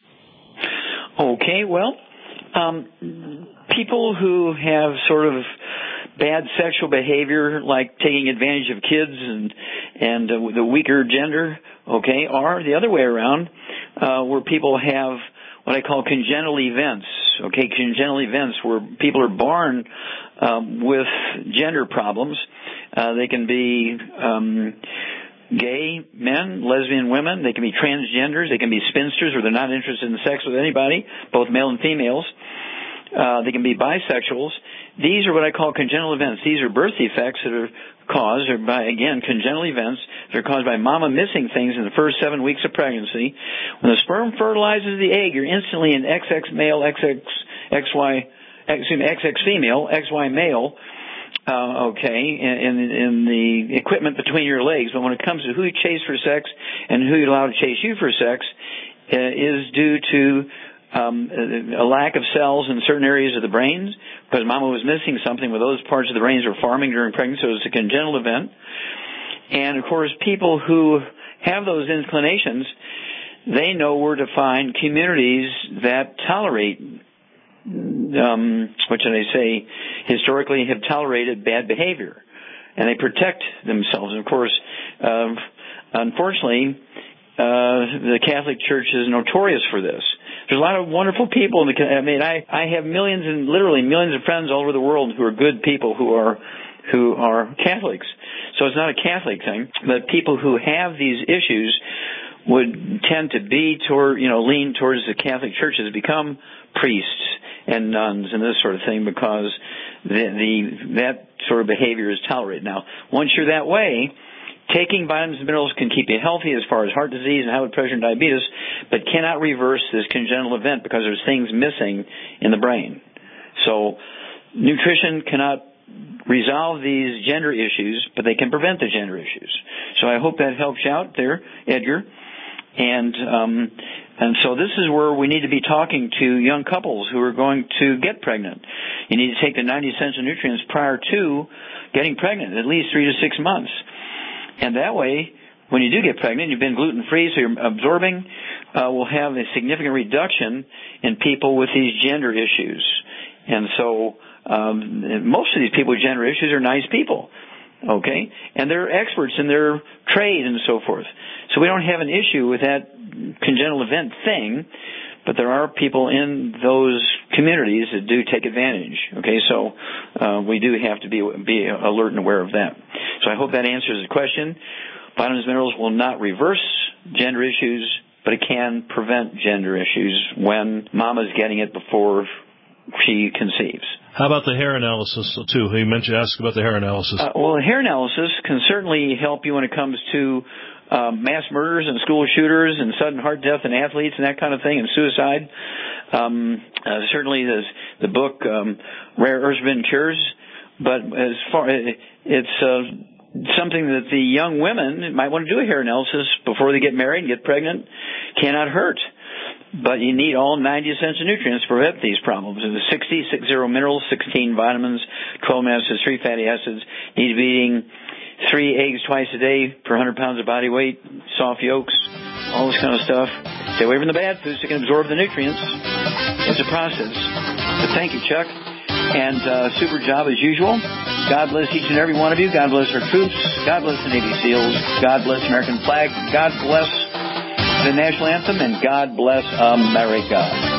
Okay, well, um, people who have sort of bad sexual behavior, like taking advantage of kids and and uh, the weaker gender, okay, or the other way around, uh, where people have what I call congenital events, okay, congenital events where people are born um, with gender problems. Uh, they can be um, gay men, lesbian women. They can be transgenders. They can be spinsters, or they're not interested in sex with anybody, both male and females. Uh, they can be bisexuals. These are what I call congenital events. These are birth defects that are caused, or by, again, congenital events that are caused by mama missing things in the first seven weeks of pregnancy. When the sperm fertilizes the egg, you're instantly an X X male, X X, X Y, excuse me, X X female, X Y male, uh, okay, in, in the equipment between your legs. But when it comes to who you chase for sex and who you allow to chase you for sex, uh, is due to Um, a lack of cells in certain areas of the brains, because mama was missing something where those parts of the brains were farming during pregnancy, so it's a congenital event. And, of course, people who have those inclinations, they know where to find communities that tolerate, um, what should I say, historically have tolerated bad behavior, and they protect themselves. And, of course, uh, unfortunately, uh, the Catholic Church is notorious for this. There's a lot of wonderful people in the, I mean, I, I have millions and literally millions of friends all over the world who are good people who are, who are Catholics. So it's not a Catholic thing, but people who have these issues would tend to be toward, you know, lean towards the Catholic Church has become priests and nuns and this sort of thing because the, the, that sort of behavior is tolerated. Now, once you're that way, taking vitamins and minerals can keep you healthy as far as heart disease and high blood pressure and diabetes, but cannot reverse this congenital event because there's things missing in the brain. So nutrition cannot resolve these gender issues, but they can prevent the gender issues. So I hope that helps you out there, Edgar. And um, and so this is where we need to be talking to young couples who are going to get pregnant. You need to take the ninety essential nutrients prior to getting pregnant, at least three to six months. And that way, when you do get pregnant, you've been gluten-free, so you're absorbing, uh, will have a significant reduction in people with these gender issues. And so um, most of these people with gender issues are nice people, okay? And they're experts in their trade and so forth. So we don't have an issue with that congenital event thing, but there are people in those communities that do take advantage, okay? So uh, we do have to be, be alert and aware of that. So I hope that answers the question. Vitamins and minerals will not reverse gender issues, but it can prevent gender issues when mama's getting it before she conceives. How about the hair analysis, too? You mentioned, ask about the hair analysis. Uh, well, the hair analysis can certainly help you when it comes to um, mass murders and school shooters and sudden heart death in athletes and that kind of thing, and suicide. Um, uh, certainly the, the book, um, Rare Earths Forbidden Cures, but as far it's uh, something that the young women might want to do a hair analysis before they get married and get pregnant. Cannot hurt. But you need all ninety essential nutrients to prevent these problems. There's sixty, six zero minerals, sixteen vitamins, twelve amino acids, three fatty acids. You need to be eating three eggs twice a day per one hundred pounds of body weight, soft yolks, all this kind of stuff. Stay away from the bad foods so you can absorb the nutrients. It's a process. But thank you, Chuck. And uh, super job as usual. God bless each and every one of you. God bless our troops. God bless the Navy SEALs. God bless the American flag. God bless the national anthem, and God bless America.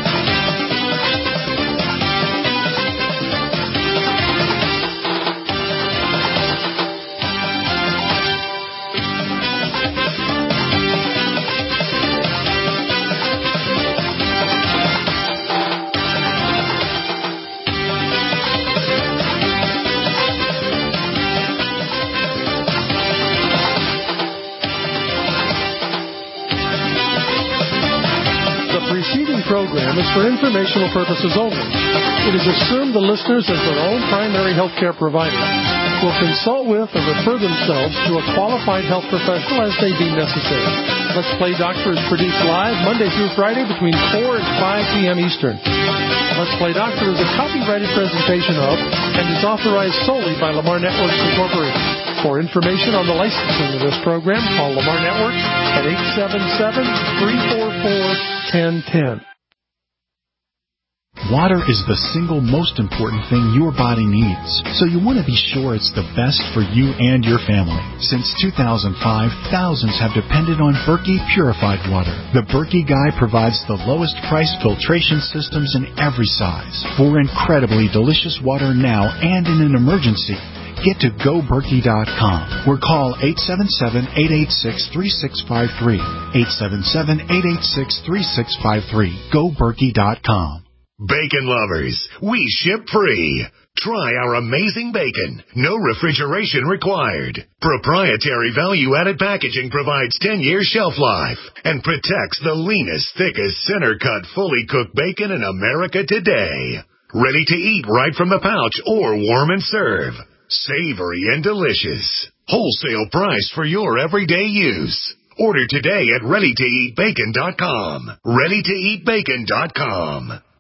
Program is for informational purposes only. It is assumed the listeners, as their own primary health care provider, will consult with or refer themselves to a qualified health professional as they deem necessary. Let's Play Doctor is produced live Monday through Friday between four and five p.m. Eastern. Let's Play Doctor is a copyrighted presentation of and is authorized solely by Lamar Networks Incorporated. For information on the licensing of this program, call Lamar Networks at eight seven seven, three four four, one zero one zero. Water is the single most important thing your body needs, so you want to be sure it's the best for you and your family. Since two thousand five, thousands have depended on Berkey purified water. The Berkey Guy provides the lowest price filtration systems in every size for incredibly delicious water now and in an emergency. Get to go berkey dot com or call eight seven seven, eight eight six, three six five three. eight seven seven, eight eight six, three six five three. go berkey dot com. Bacon lovers, we ship free. Try our amazing bacon. No refrigeration required. Proprietary value-added packaging provides ten-year shelf life and protects the leanest, thickest, center-cut, fully cooked bacon in America today. Ready to eat right from the pouch or warm and serve. Savory and delicious. Wholesale price for your everyday use. Order today at ready to eat bacon dot com. ready to eat bacon dot com.